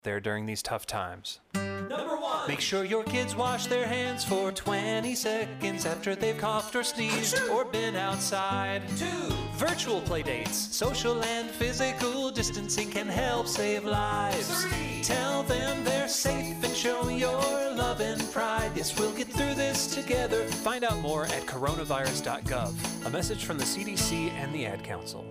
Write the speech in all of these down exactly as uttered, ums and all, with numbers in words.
there during these tough times. Number one, make sure your kids wash their hands for twenty seconds after they've coughed or sneezed or been outside. Two, virtual play dates, social and physical distancing can help save lives. Three, tell them they're safe and show your love and pride. Yes, we'll get through this together. Find out more at coronavirus dot gov. A message from the C D C and the Ad Council.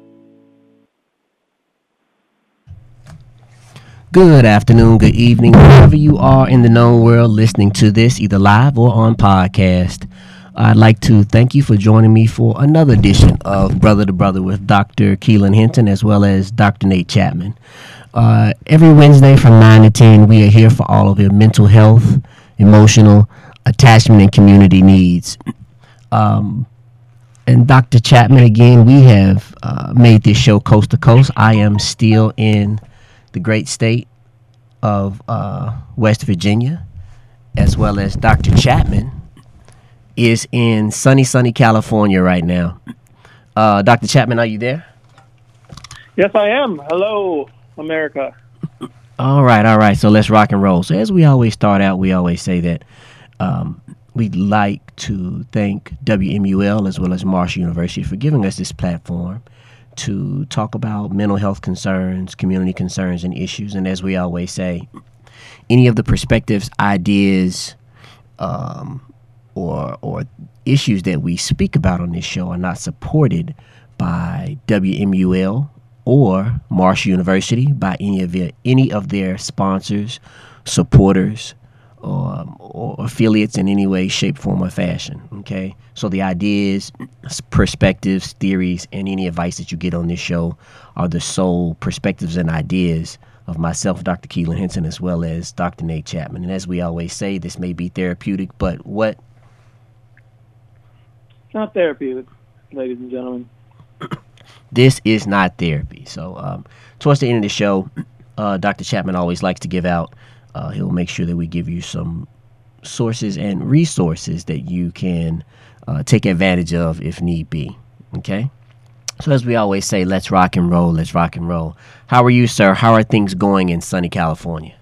Good afternoon, good evening, wherever you are in the known world listening to this, either live or on podcast. I'd like to thank you for joining me for another edition of Brother to Brother with Doctor Keelan Hinton as well as Doctor Nate Chapman. Uh, every Wednesday from nine to ten, we are here for all of your mental health, emotional, attachment, and community needs. Um, and Doctor Chapman, again, we have uh, made this show coast to coast. I am still in the great state of uh, West Virginia, as well as Doctor Chapman is in sunny, sunny California right now. Uh, Doctor Chapman, are you there? Yes, I am. Hello, America. All right, all right. So let's rock and roll. So as we always start out, we always say that um, we'd like to thank W M U L as well as Marshall University for giving us this platform to talk about mental health concerns, community concerns, and issues. And as we always say, any of the perspectives, ideas, um, or or issues that we speak about on this show are not supported by W M U L or Marshall University, by any of their any of their sponsors, supporters, or, or affiliates in any way, shape, form, or fashion. Okay, so the ideas, perspectives, theories, and any advice that you get on this show are the sole perspectives and ideas of myself, Doctor Keelan Hinton, as well as Doctor Nate Chapman. And as we always say, this may be therapeutic, but what? It's not therapeutic, ladies and gentlemen. This is not therapy. So um, towards the end of the show, uh, Doctor Chapman always likes to give out Uh, he'll make sure that we give you some sources and resources that you can uh, take advantage of if need be. Okay? So as we always say, let's rock and roll, let's rock and roll. How are you, sir? How are things going in sunny California?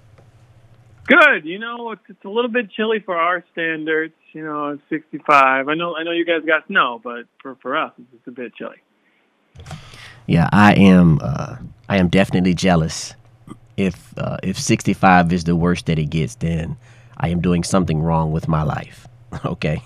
Good. You know, it's, it's a little bit chilly for our standards. You know, it's sixty-five. I know I know you guys got snow, but for, for us, it's just a bit chilly. Yeah, I am, uh, I am definitely jealous. If uh, if sixty-five is the worst that it gets, then I am doing something wrong with my life. Okay.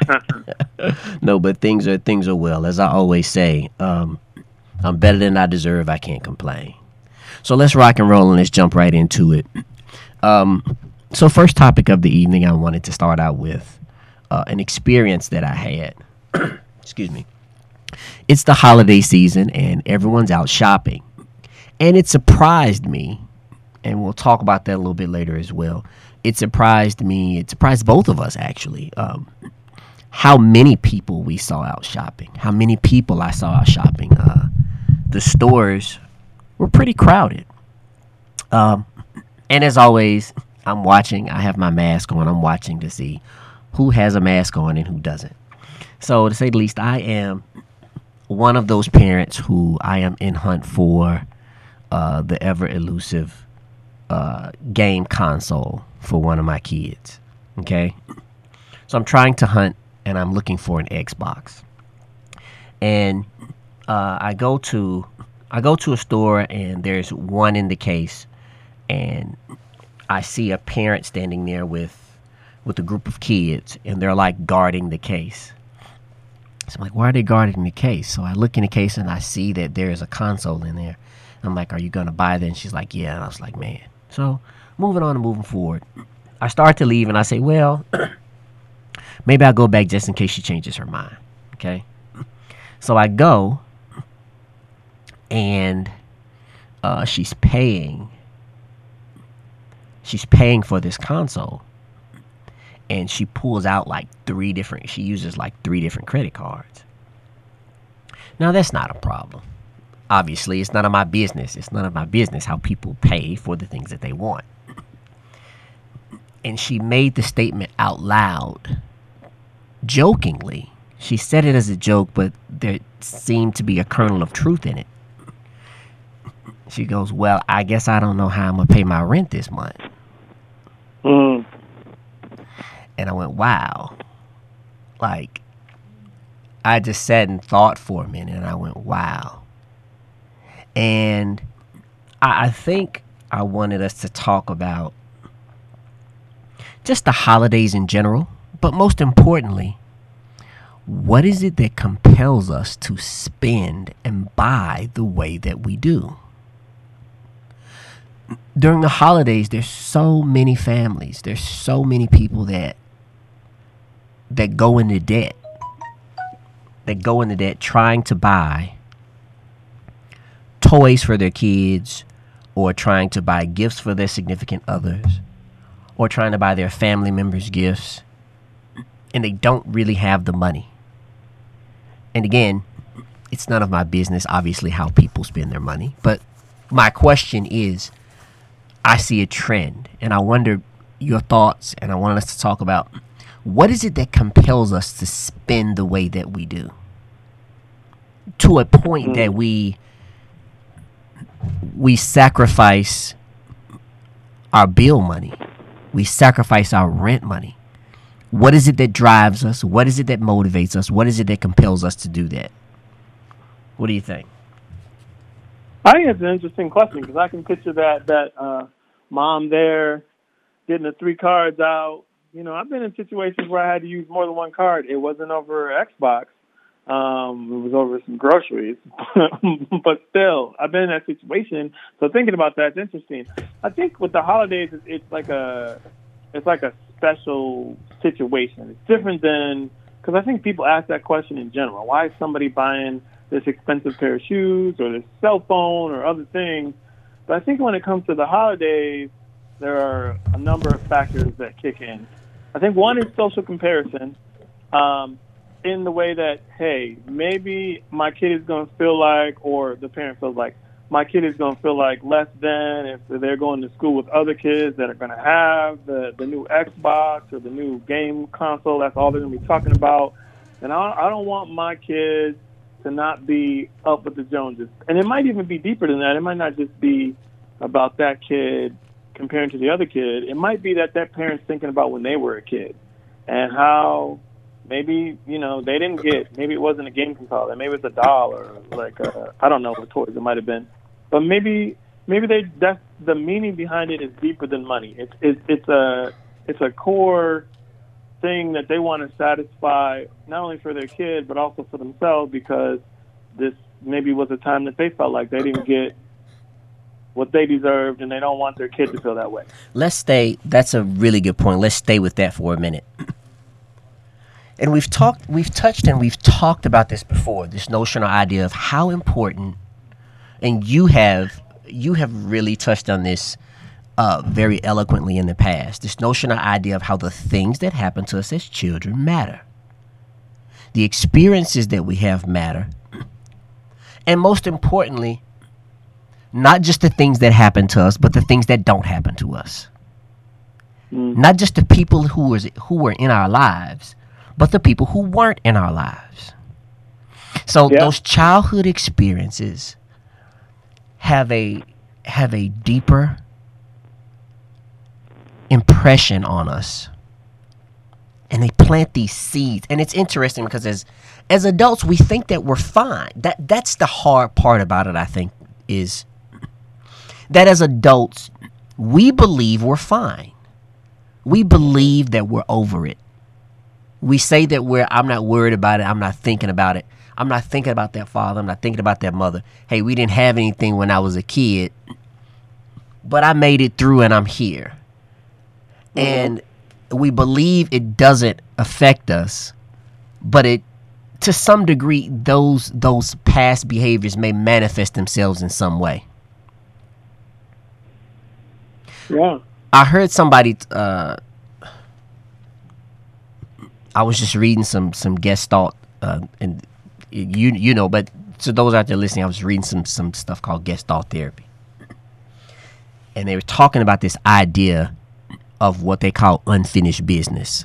No, but things are things are well. As I always say, um, I'm better than I deserve. I can't complain. So let's rock and roll and let's jump right into it. Um, so first topic of the evening, I wanted to start out with uh, an experience that I had. Excuse me. It's the holiday season and everyone's out shopping, and it surprised me. And we'll talk about that a little bit later as well. It surprised me. It surprised both of us, actually, um, how many people we saw out shopping, how many people I saw out shopping. Uh, the stores were pretty crowded. Um, and as always, I'm watching. I have my mask on. I'm watching to see who has a mask on and who doesn't. So to say the least, I am one of those parents who I am in hunt for uh, the ever elusive Uh, game console for one of my kids. Okay, so I'm trying to hunt and I'm looking for an Xbox, and uh, I go to I go to a store and there's one in the case, and I see a parent standing there with with a group of kids, and they're like guarding the case. So I'm like, why are they guarding the case? So I look in the case and I see that there is a console in there. I'm like, are you gonna buy that? And she's like, yeah. And I was like, man. So moving on and moving forward, I start to leave and I say, well, maybe I'll go back just in case she changes her mind. Okay. So I go and uh, she's paying. She's paying for this console. And she pulls out like three different, she uses like three different credit cards. Now, that's not a problem. Obviously, it's none of my business. It's none of my business how people pay for the things that they want. And she made the statement out loud, jokingly. She said it as a joke, but there seemed to be a kernel of truth in it. She goes, well, I guess I don't know how I'm going to pay my rent this month. Mm. And I went, wow. Like, I just sat and thought for a minute, and I went, wow. And I, I think I wanted us to talk about just the holidays in general, but most importantly, what is it that compels us to spend and buy the way that we do? During the holidays, there's so many families, there's so many people that that go into debt, that go into debt trying to buy toys for their kids, or trying to buy gifts for their significant others, or trying to buy their family members gifts, and they don't really have the money. And again, it's none of my business, obviously, how people spend their money. But my question is, I see a trend, and I wonder your thoughts, and I want us to talk about what is it that compels us to spend the way that we do, to a point mm. that we we sacrifice our bill money, we sacrifice our rent money. What is it that drives us? What is it that motivates us? What is it that compels us to do that? What do you think? I think it's an interesting question, because I can picture that that uh, mom there getting the three cards out. You know, I've been in situations where I had to use more than one card. It wasn't over Xbox. Um, it was over some groceries. But still, I've been in that situation. So thinking about that, it's interesting. I think with the holidays, it's, it's like a it's like a special situation. It's different than, because I think people ask that question in general. Why is somebody buying this expensive pair of shoes or this cell phone or other things? But I think when it comes to the holidays, there are a number of factors that kick in. I think one is social comparison, um, in the way that, hey, maybe my kid is going to feel like, or the parent feels like, my kid is going to feel like less than if they're going to school with other kids that are going to have the, the new Xbox or the new game console. That's all they're going to be talking about. And I, I don't want my kids to not be up with the Joneses. And it might even be deeper than that. It might not just be about that kid comparing to the other kid. It might be that that parent's thinking about when they were a kid and how maybe, you know, they didn't get, maybe it wasn't a game console, maybe it was a doll or like, a, I don't know what toys it might have been. But maybe maybe they that's the meaning behind it is deeper than money. It's it's it's a it's a core thing that they want to satisfy not only for their kid but also for themselves, because this maybe was a time that they felt like they didn't get what they deserved, and they don't want their kid to feel that way. Let's stay. That's a really good point. Let's stay with that for a minute. And we've talked, we've touched, and we've talked about this before. This notion or idea of how important. And you have you have really touched on this uh, very eloquently in the past. This notion or idea of how the things that happen to us as children matter. The experiences that we have matter. And most importantly, not just the things that happen to us, but the things that don't happen to us. Mm. Not just the people who was who were in our lives, but the people who weren't in our lives. So yeah. Those childhood experiences have a have a deeper impression on us, and they plant these seeds. And it's interesting because as as adults we think that we're fine. That that's the hard part about it, I think, is that as adults we believe we're fine. We believe that we're over it. We say that we're I'm not worried about it, I'm not thinking about it. I'm not thinking about that father. I'm not thinking about that mother. Hey, we didn't have anything when I was a kid, but I made it through and I'm here. Mm-hmm. And we believe it doesn't affect us, but it, to some degree, those those past behaviors may manifest themselves in some way. Yeah. I heard somebody. Uh, I was just reading some some guest thought, uh, and you you know, but to those out there listening, I was reading some some stuff called guest thought therapy, and they were talking about this idea of what they call unfinished business.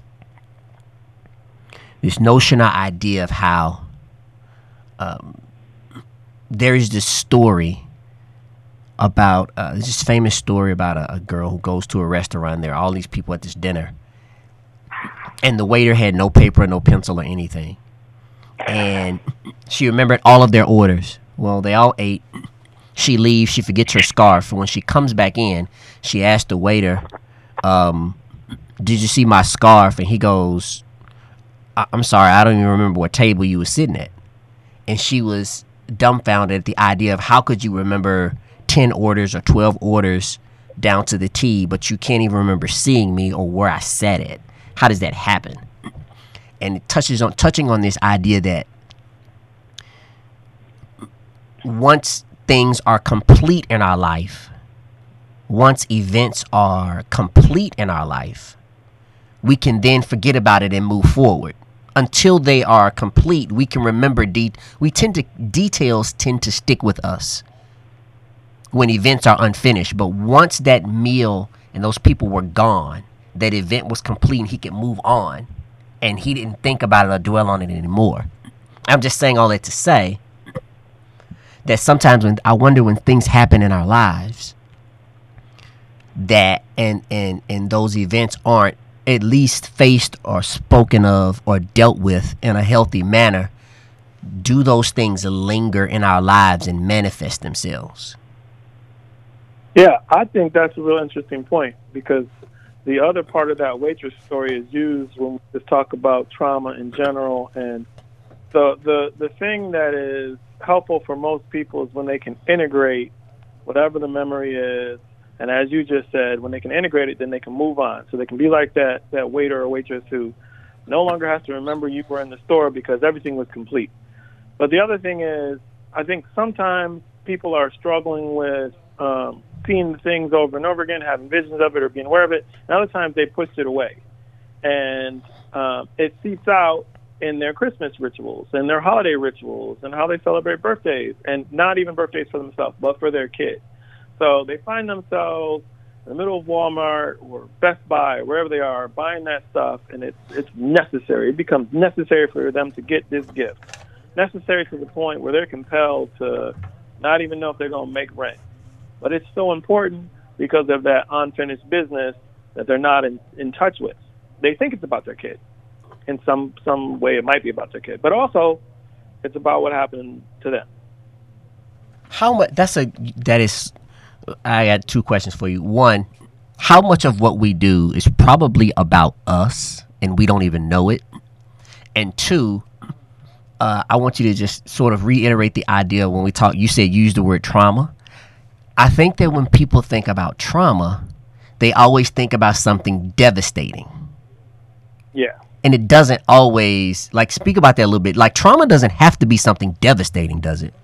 This notion or idea of how um, there is this story about uh, this famous story about a, a girl who goes to a restaurant. And there are all these people at this dinner, and the waiter had no paper, no pencil, or anything. And she remembered all of their orders. Well, they all ate. She leaves. She forgets her scarf. And when she comes back in, she asked the waiter, um, "Did you see my scarf?" And he goes, I- "I'm sorry, I don't even remember what table you were sitting at." And she was dumbfounded at the idea of how could you remember ten orders or twelve orders down to the T, but you can't even remember seeing me or where I sat at. How does that happen? And it touches on touching on this idea that once things are complete in our life, once events are complete in our life, we can then forget about it and move forward. Until they are complete, we can remember. De- we tend to details tend to stick with us when events are unfinished. But once that meal and those people were gone, that event was complete, and he could move on, and he didn't think about it or dwell on it anymore. I'm just saying all that to say that sometimes when I wonder when things happen in our lives, that and and and those events aren't at least faced or spoken of or dealt with in a healthy manner, do those things linger in our lives and manifest themselves? Yeah, I think that's a real interesting point, because the other part of that waitress story is used when we just talk about trauma in general. And the the the thing that is helpful for most people is when they can integrate whatever the memory is. And as you just said, when they can integrate it, then they can move on. So they can be like that, that waiter or waitress who no longer has to remember you were in the store because everything was complete. But the other thing is, I think sometimes people are struggling with um, seeing things over and over again, having visions of it or being aware of it. And other times they push it away. And um, it seeps out in their Christmas rituals and their holiday rituals and how they celebrate birthdays, and not even birthdays for themselves, but for their kids. So they find themselves in the middle of Walmart or Best Buy, wherever they are, buying that stuff, and it's it's necessary. It becomes necessary for them to get this gift. Necessary to the point where they're compelled to not even know if they're going to make rent. But it's so important because of that unfinished business that they're not in, in touch with. They think it's about their kid. In some, some way it might be about their kid. But also, it's about what happened to them. How much, that's a, that is... I got two questions for you. One, how much of what we do is probably about us and we don't even know it? And two, uh, I want you to just sort of reiterate the idea when we talk, you said use the word trauma. I think that when people think about trauma, they always think about something devastating. Yeah. And it doesn't always, like, speak about that a little bit. Like, trauma doesn't have to be something devastating, does it?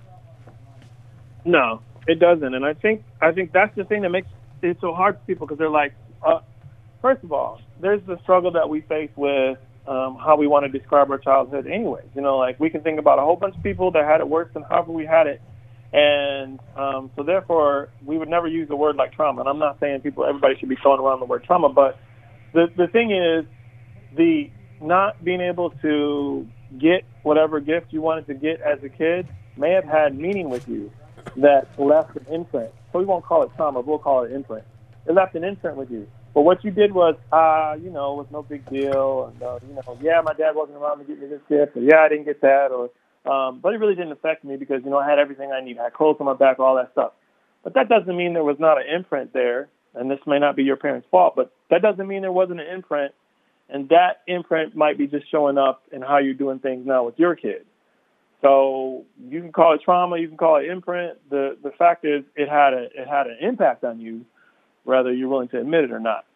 No. It doesn't, and I think I think that's the thing that makes it so hard for people, because they're like, uh, first of all, there's the struggle that we face with um, how we want to describe our childhood anyways. You know, like we can think about a whole bunch of people that had it worse than however we had it, and um, so therefore we would never use a word like trauma. And I'm not saying people, everybody should be throwing around the word trauma, but the the thing is, the not being able to get whatever gift you wanted to get as a kid may have had meaning with you that left an imprint. So we won't call it trauma, we'll call it imprint. It left an imprint with you. But what you did was, ah, uh, you know, it was no big deal. And, uh, you know, yeah, my dad wasn't around to get me this gift, or yeah, I didn't get that. Or, um, but it really didn't affect me because, you know, I had everything I needed. I had clothes on my back, all that stuff. But that doesn't mean there was not an imprint there. And this may not be your parents' fault, but that doesn't mean there wasn't an imprint. And that imprint might be just showing up in how you're doing things now with your kids. So you can call it trauma, you can call it imprint. The the fact is, it had a it had an impact on you, whether you're willing to admit it or not.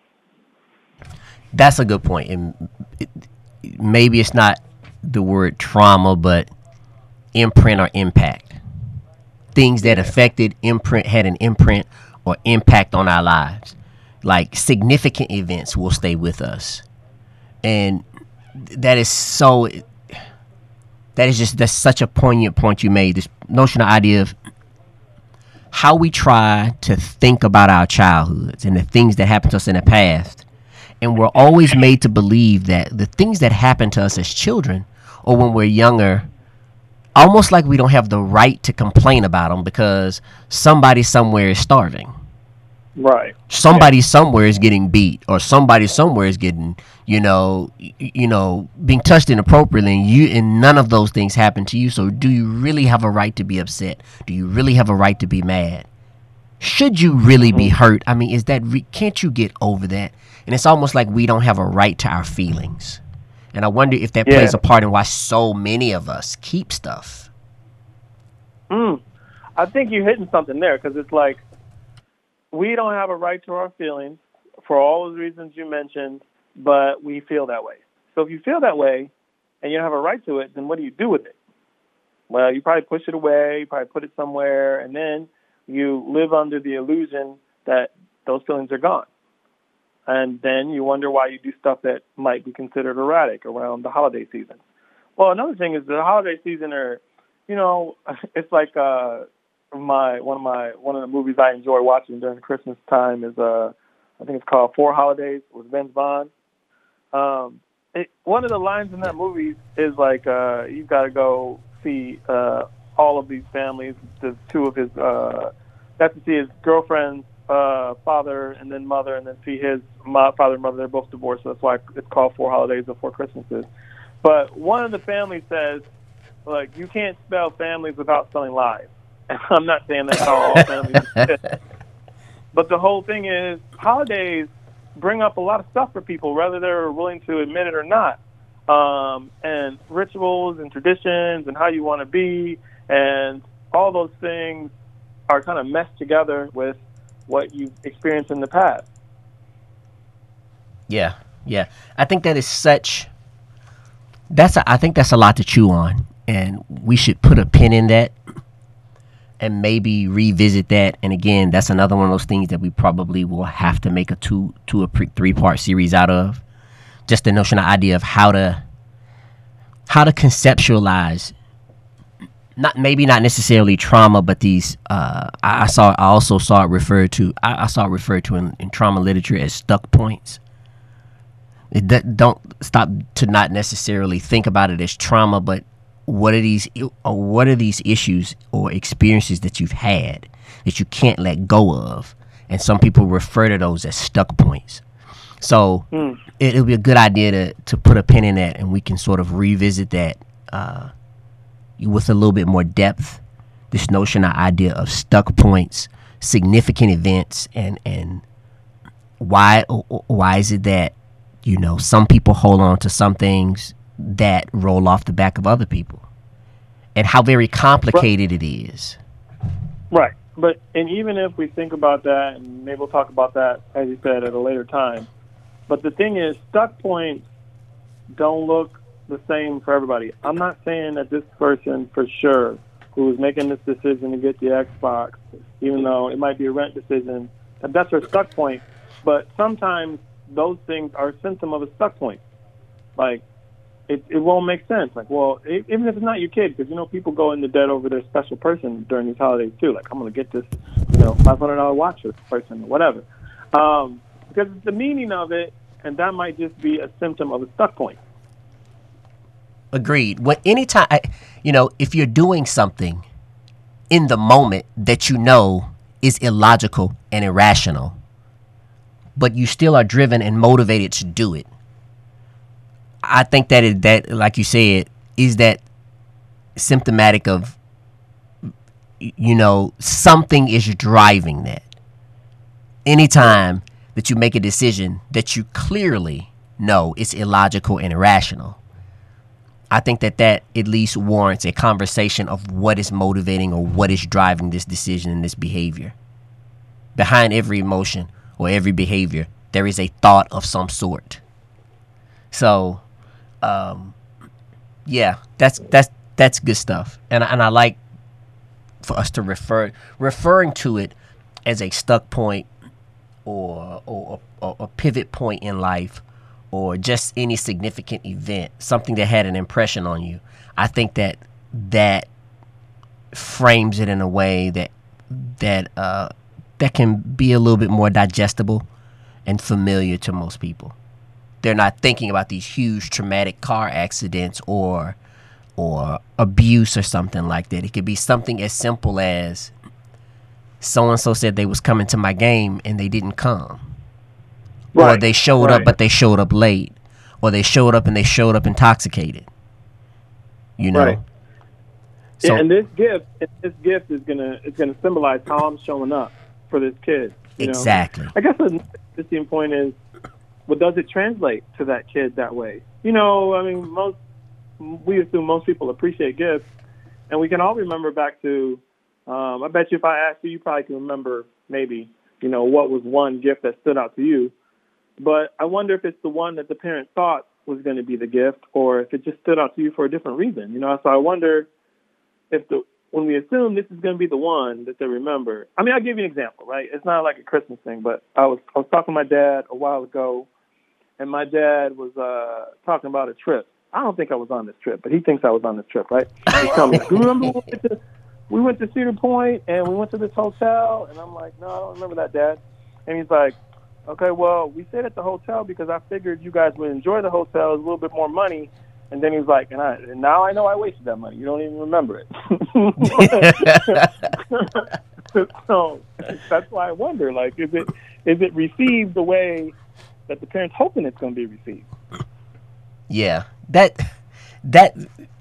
That's a good point. And it, maybe it's not the word trauma, but imprint or impact. Things that affected imprint had an imprint or impact on our lives. Like significant events will stay with us, and that is so. That is just, that's such a poignant point you made. This notion, of idea of how we try to think about our childhoods and the things that happened to us in the past. And we're always made to believe that the things that happen to us as children or when we're younger almost like we don't have the right to complain about them because somebody somewhere is starving. Right. Somebody yeah. somewhere is getting beat, or somebody somewhere is getting, you know, you know, being touched inappropriately, and you and none of those things happen to you. So, do you really have a right to be upset? Do you really have a right to be mad? Should you really mm-hmm. be hurt? I mean, is that re- can't you get over that? And it's almost like we don't have a right to our feelings. And I wonder if that yeah. plays a part in why so many of us keep stuff. Mm. I think you're hitting something there, because it's like, we don't have a right to our feelings for all those reasons you mentioned, but we feel that way. So if you feel that way and you don't have a right to it, then what do you do with it? Well, you probably push it away, you probably put it somewhere, and then you live under the illusion that those feelings are gone. And then you wonder why you do stuff that might be considered erratic around the holiday season. Well, another thing is the holiday season are, you know, it's like uh, my one of my one of the movies I enjoy watching during Christmas time is uh, I think it's called Four Holidays with Vince Vaughn. Um, it, one of the lines in that movie is like, uh, you've got to go see uh, all of these families. The two of his, uh, got to see his girlfriend's uh, father and then mother, and then see his mo- father and mother. They're both divorced, so that's why it's called Four Holidays or Four Christmases. But one of the families says, like, you can't spell families without spelling lives. And I'm not saying that's how all families exist. But the whole thing is, holidays bring up a lot of stuff for people, whether they're willing to admit it or not. Um, and rituals and traditions and how you want to be, and all those things are kind of meshed together with what you've experienced in the past. Yeah, yeah. I think that is such... That's a, I think that's a lot to chew on, and we should put a pin in that and maybe revisit that. And again, that's another one of those things that we probably will have to make a two, two or three part series out of. Just the notion, the idea of how to, how to conceptualize, not maybe not necessarily trauma, but these. Uh, I, I saw, I also saw it referred to. I, I saw it referred to in, in trauma literature as stuck points. It don't stop to not necessarily think about it as trauma, but what are these or what are these issues or experiences that you've had that you can't let go of? And some people refer to those as stuck points. So mm. it, it'll be a good idea to, to put a pin in that, and we can sort of revisit that uh, with a little bit more depth. This notion, the idea of stuck points, significant events, and and why why is it that, you know, some people hold on to some things that roll off the back of other people, and how very complicated right. it is. Right. But, and even if we think about that, and maybe we'll talk about that, as you said, at a later time. But the thing is, stuck points don't look the same for everybody. I'm not saying that this person for sure who is making this decision to get the Xbox, even though it might be a rent decision, that that's her stuck point. But sometimes those things are a symptom of a stuck point. Like, it, it won't make sense. Like, well, it, even if it's not your kid, because, you know, people go into debt over their special person during these holidays, too. Like, I'm going to get this, you know, five hundred dollars watch for this person, whatever. Um, because it's the meaning of it, and that might just be a symptom of a stuck point. Agreed. When anytime, I, you know, if you're doing something in the moment that you know is illogical and irrational, but you still are driven and motivated to do it, I think that is, that, like you said, is that symptomatic of, you know, something is driving that. Anytime that you make a decision that you clearly know is illogical and irrational, I think that that at least warrants a conversation of what is motivating or what is driving this decision and this behavior. Behind every emotion or every behavior, there is a thought of some sort. So, um, yeah, that's that's that's good stuff, and and I like for us to refer referring to it as a stuck point or or, or a pivot point in life, or just any significant event, something that had an impression on you. I think that that frames it in a way that that uh, that can be a little bit more digestible and familiar to most people. They're not thinking about these huge traumatic car accidents or or abuse or something like that. It could be something as simple as so-and-so said they was coming to my game and they didn't come. Right. Or they showed right. up, but they showed up late. Or they showed up and they showed up intoxicated. You know? Right. So, and this gift, this gift is gonna is gonna symbolize how I'm showing up for this kid. You exactly. know? I guess the interesting point is, well, does it translate to that kid that way? You know, I mean, most we assume most people appreciate gifts, and we can all remember back to. Um, I bet you if I asked you, you probably can remember maybe, you know, what was one gift that stood out to you. But I wonder if it's the one that the parent thought was going to be the gift, or if it just stood out to you for a different reason. You know, so I wonder if the when we assume this is going to be the one that they remember. I mean, I'll give you an example, right? It's not like a Christmas thing, but I was I was talking to my dad a while ago, and my dad was uh, talking about a trip. I don't think I was on this trip, but he thinks I was on this trip, right? He's telling me, do you remember when we went to, we went to Cedar Point and we went to this hotel? And I'm like, no, I don't remember that, Dad. And he's like, okay, well, we stayed at the hotel because I figured you guys would enjoy the hotel. It was a little bit more money. And then he was like, and, I, and now I know I wasted that money. You don't even remember it. So that's why I wonder, like, is it is it received the way that the parent's hoping it's going to be received? Yeah, that that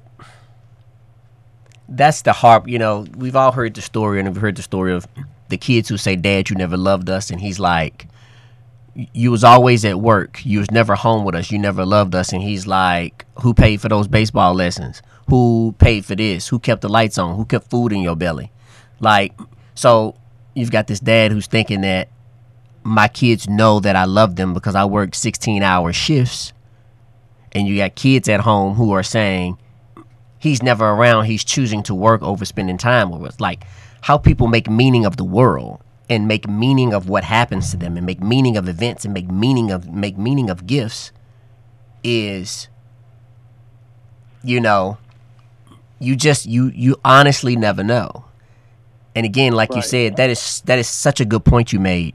that's the harp. You know, we've all heard the story, and we've heard the story of the kids who say, "Dad, you never loved us," and he's like, you was always at work. You was never home with us. You never loved us. And he's like, who paid for those baseball lessons? Who paid for this? Who kept the lights on? Who kept food in your belly? Like, so you've got this dad who's thinking that my kids know that I love them because I work sixteen hour shifts. And you got kids at home who are saying he's never around. He's choosing to work over spending time with us. Like how people make meaning of the world. And make meaning of what happens to them, and make meaning of events, and make meaning of make meaning of gifts, is, you know, you just you you honestly never know. And again, like right. you said, that is that is such a good point you made.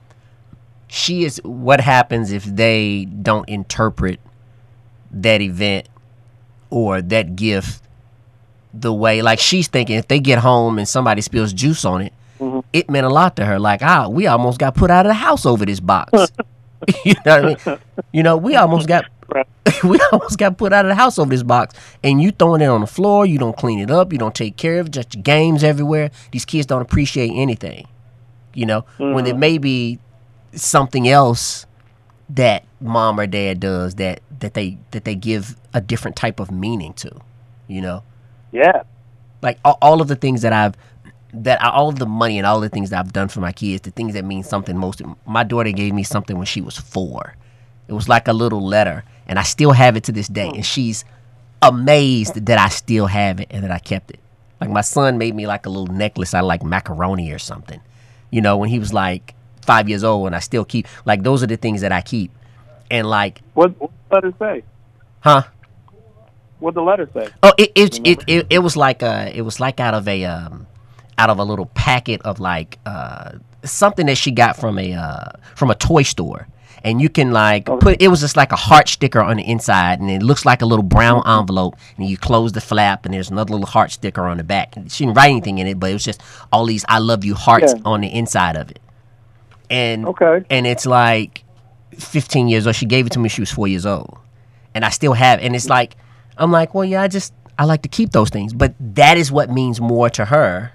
She is what happens if they don't interpret that event or that gift the way, like she's thinking, if they get home and somebody spills juice on it. Mm-hmm. It meant a lot to her. Like, ah, we almost got put out of the house over this box. You know what I mean? You know, we almost got we almost got put out of the house over this box. And you throwing it on the floor. You don't clean it up. You don't take care of it. Just games everywhere. These kids don't appreciate anything. You know, mm-hmm. when it may be something else that mom or dad does that that they that they give a different type of meaning to. You know? Yeah. Like all, all of the things that I've that I, all of the money and all the things that I've done for my kids, the things that mean something most. My daughter gave me something when she was four. It was like a little letter, and I still have it to this day. And she's amazed that I still have it and that I kept it. Like my son made me like a little necklace out of like macaroni or something. You know, when he was like five years old, and I still keep like those are the things that I keep. And like, what what the letter say? Huh? What the letter say? Oh, it it it, it, it was like uh it was like out of a um. out of a little packet of like uh, something that she got from a uh, from a toy store, and you can like okay. put it was just like a heart sticker on the inside, and it looks like a little brown mm-hmm. envelope, and you close the flap, and there's another little heart sticker on the back. And she didn't write anything in it, but it was just all these "I love you" hearts yeah. on the inside of it, and okay. and it's like fifteen years old. She gave it to me when she was four years old, and I still have it. And it's like I'm like, well, yeah, I just I like to keep those things, but that is what means more to her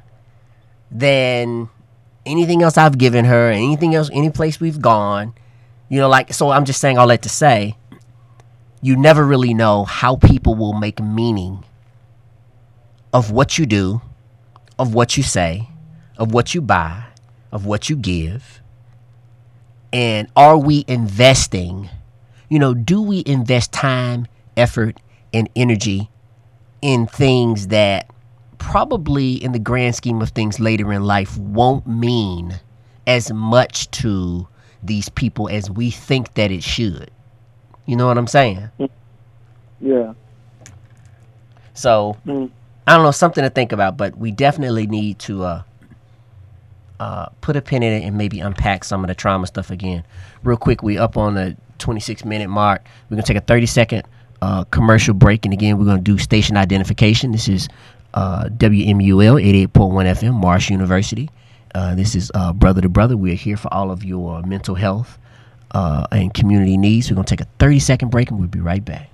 than anything else I've given her, anything else, any place we've gone, you know, like, so I'm just saying all that to say, you never really know how people will make meaning of what you do, of what you say, of what you buy, of what you give. And are we investing, you know, do we invest time, effort, and energy in things that probably in the grand scheme of things later in life won't mean as much to these people as we think that it should. You know what I'm saying? Yeah. So, mm. I don't know, something to think about, but we definitely need to uh, uh, put a pin in it and maybe unpack some of the trauma stuff again. Real quick, we up on the twenty-six minute mark. We're going to take a thirty second uh, commercial break, and again, we're going to do station identification. This is uh, W M U L eighty-eight point one F M, Marsh University. Uh, this is uh, Brother to Brother. We're here for all of your mental health uh, and community needs. We're going to take a thirty-second break, and we'll be right back.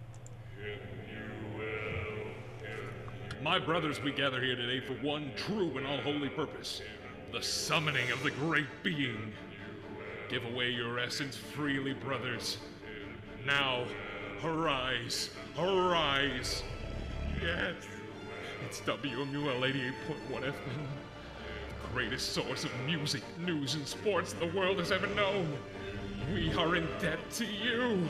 My brothers, we gather here today for one true and all-holy purpose, the summoning of the great being. Give away your essence freely, brothers. Now, arise, arise. Yes, it's W M U L eighty-eight point one F M, the greatest source of music, news, and sports the world has ever known. We are in debt to you.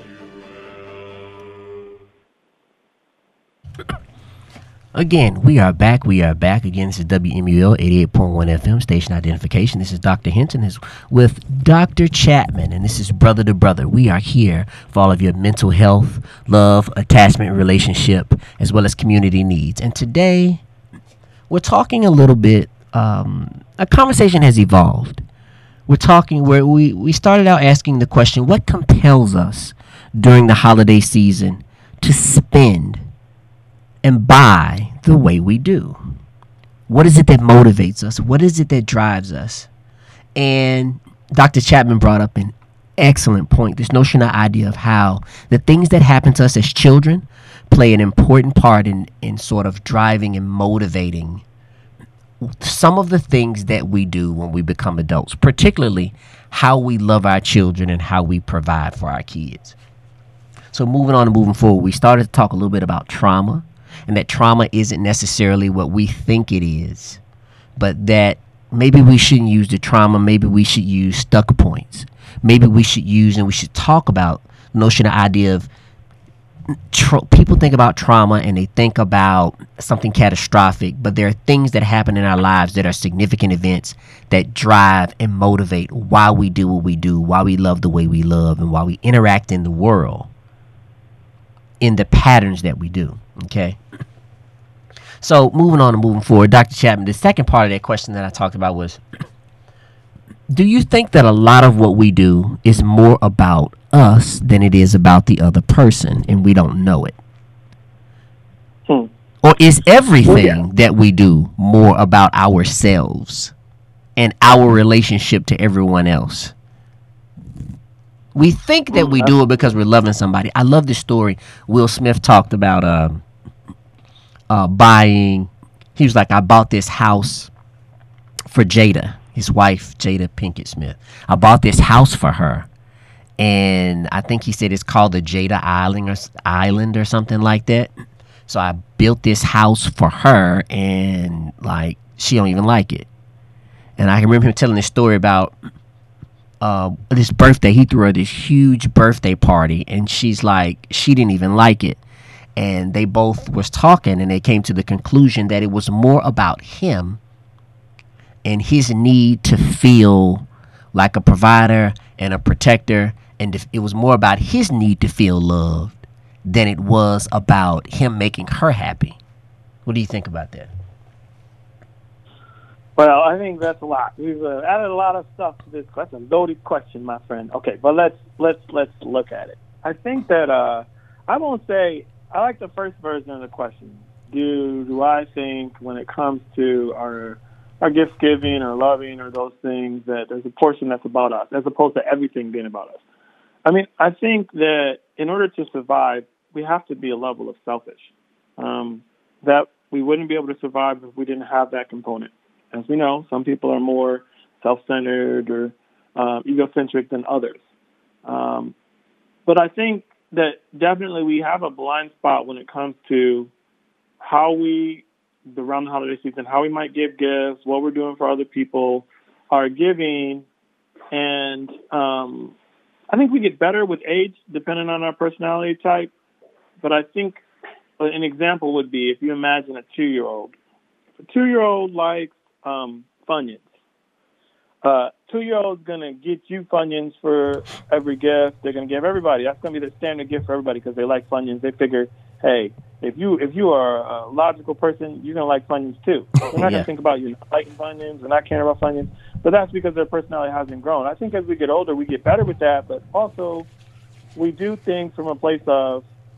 Again, we are back. We are back. Again, this is W M U L eighty-eight point one F M, station identification. This is Doctor Hinton is with Doctor Chapman, and this is Brother to Brother. We are here for all of your mental health, love, attachment, relationship, as well as community needs. And today, we're talking a little bit, um, a conversation has evolved. We're talking where we, we started out asking the question, what compels us during the holiday season to spend and buy the way we do? What is it that motivates us? What is it that drives us? And Doctor Chapman brought up an excellent point, this notion or idea of how the things that happen to us as children play an important part in, in sort of driving and motivating some of the things that we do when we become adults, particularly how we love our children and how we provide for our kids. So moving on and moving forward, we started to talk a little bit about trauma, and that trauma isn't necessarily what we think it is, but that maybe we shouldn't use the trauma. Maybe we should use stuck points. Maybe we should use and we should talk about the notion of idea of tra- people think about trauma and they think about something catastrophic, but there are things that happen in our lives that are significant events that drive and motivate why we do what we do, why we love the way we love, and why we interact in the world in the patterns that we do. Okay. So moving on and moving forward, Doctor Chapman, the second part of that question that I talked about was, do you think that a lot of what we do is more about us than it is about the other person, and we don't know it? Hmm. Or is everything Well, yeah. that we do more about ourselves and our relationship to everyone else? We think that we do it because we're loving somebody. I love this story. Will Smith talked about uh, uh, buying. He was like, I bought this house for Jada, his wife, Jada Pinkett Smith. I bought this house for her. And I think he said it's called the Jada Island or, Island or something like that. So I built this house for her, and like she don't even like it. And I can remember him telling this story about Uh, this birthday. He threw her this huge birthday party, and she's like, she didn't even like it. And they both was talking, and they came to the conclusion that it was more about him and his need to feel like a provider and a protector, and it was more about his need to feel loved than it was about him making her happy. What do you think about that? Well, I think that's a lot. We've uh, added a lot of stuff to this question. Loaded question, my friend. Okay, but let's let's let's look at it. I think that uh, I won't say I like the first version of the question. Do do I think when it comes to our our gift giving or loving or those things that there's a portion that's about us as opposed to everything being about us? I mean, I think that in order to survive, we have to be a level of selfish. Um, that we wouldn't be able to survive if we didn't have that component. As we know, some people are more self-centered or uh, egocentric than others. Um, but I think that definitely we have a blind spot when it comes to how we, around the holiday season, how we might give gifts, what we're doing for other people, our giving. And um, I think we get better with age, depending on our personality type. But I think an example would be if you imagine a two-year-old. If a two-year-old likes Um, Funyuns. Uh, two-year-old's going to get you Funyuns for every gift. They're going to give everybody. That's going to be the standard gift for everybody because they like Funyuns. They figure, hey, if you if you are a logical person, you're going to like Funyuns too. They're not going Yeah. to think about you not liking Funyuns or not caring about Funyuns. But that's because their personality hasn't grown. I think as we get older, we get better with that. But also, we do things from a place of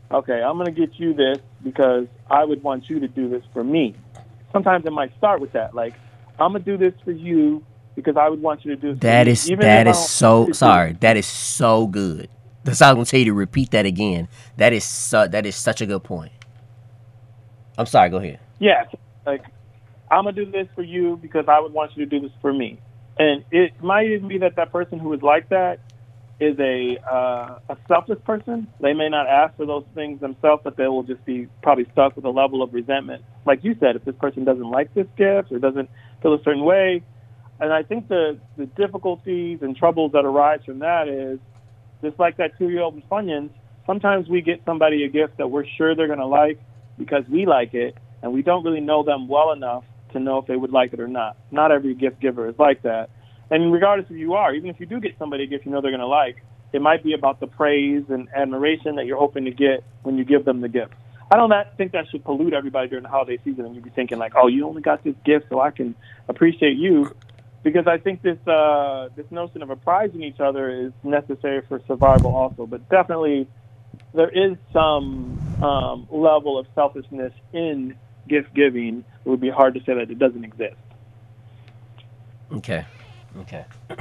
okay, I'm going to get you this because I would want you to do this for me. Sometimes it might start with that. Like, I'm going to do this for you because I would want you to do this That for me. is Even that if I is don't so want you to sorry. do it. That is so good. That's all I'm gonna tell you to repeat that again. That is su- that is such a good point. I'm sorry. Go ahead. Yeah, like, I'm going to do this for you because I would want you to do this for me. And it might even be that that person who is like that is a uh, a selfless person. They may not ask for those things themselves, but they will just be probably stuck with a level of resentment. Like you said, if this person doesn't like this gift or doesn't feel a certain way. And I think the, the difficulties and troubles that arise from that is, just like that two-year-old with Funyuns, sometimes we get somebody a gift that we're sure they're going to like because we like it, and we don't really know them well enough to know if they would like it or not. Not every gift giver is like that. And regardless if you are, even if you do get somebody a gift you know they're going to like, it might be about the praise and admiration that you're hoping to get when you give them the gift. I don't not think that should pollute everybody during the holiday season and you be thinking like, oh, you only got this gift so I can appreciate you. Because I think this uh, this notion of apprising each other is necessary for survival also. But definitely there is some um, level of selfishness in gift giving. It would be hard to say that it doesn't exist. Okay. Okay.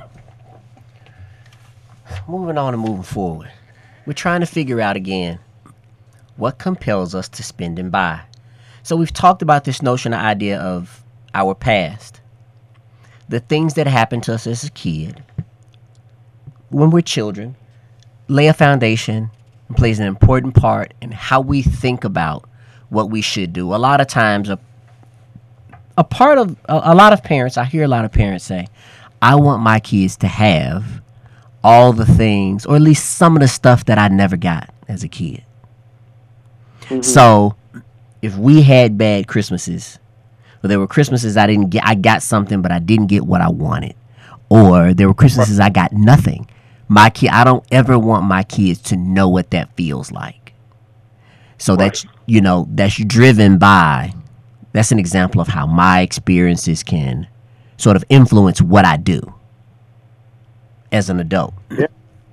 Moving on and moving forward. We're trying to figure out again what compels us to spend and buy. So we've talked about this notion or idea of our past. The things that happened to us as a kid, when we're children, lay a foundation and plays an important part in how we think about what we should do. A lot of times, a, a part of, a, a lot of parents, I hear a lot of parents say, I want my kids to have all the things, or at least some of the stuff that I never got as a kid. Mm-hmm. So, if we had bad Christmases, or there were Christmases I didn't get, I got something, but I didn't get what I wanted. Or there were Christmases I got nothing. My kid, I don't ever want my kids to know what that feels like. So right. that's, you know, that's driven by, that's an example of how my experiences can sort of influence what I do as an adult. Yeah.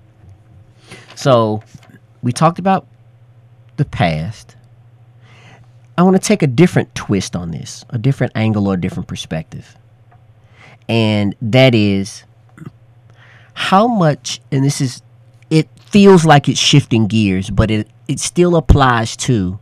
So we talked about the past. I want to take a different twist on this, a different angle or a different perspective. And that is how much, and this is, it feels like it's shifting gears, but it, it still applies to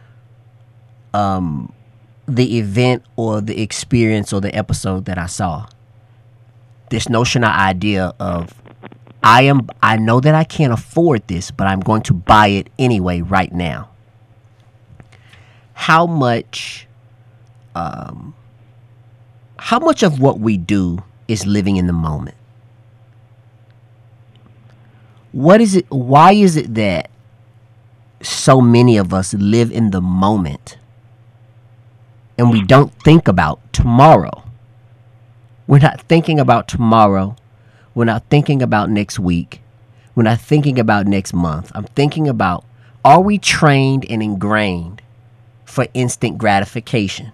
um, the event or the experience or the episode that I saw. This notion or idea of, I am, I know that I can't afford this, but I'm going to buy it anyway right now. How much, um, how much of what we do is living in the moment? What is it? Why is it that so many of us live in the moment and we don't think about tomorrow? We're not thinking about tomorrow. We're not thinking about next week. We're not thinking about next month. I'm thinking about, are we trained and ingrained for instant gratification?